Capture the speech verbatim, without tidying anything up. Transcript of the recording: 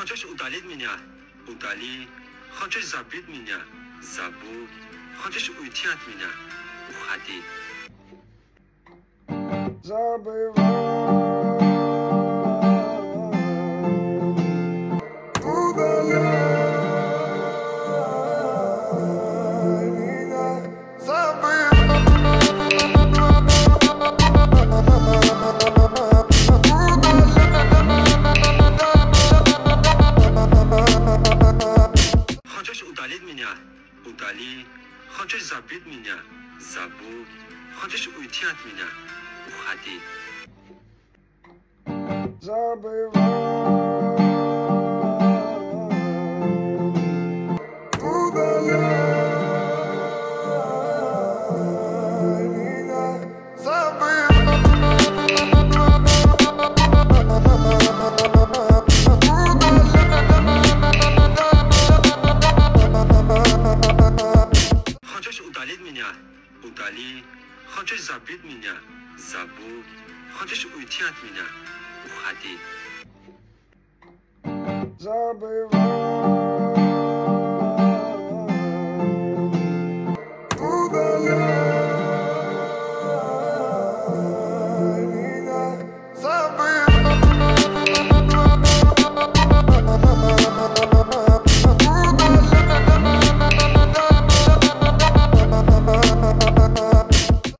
Хочешь удалить меня? Удали. Хочешь забыть меня? Забудь. Хочешь уйти от меня? Уходи. Хочешь удалить меня? Удали. Хочешь забыть меня? Забудь. Хочешь уйти от меня? Уходи. Хочешь удалить меня? Удали. Хочешь забыть меня? Забудь. Хочешь уйти от меня? Уходи.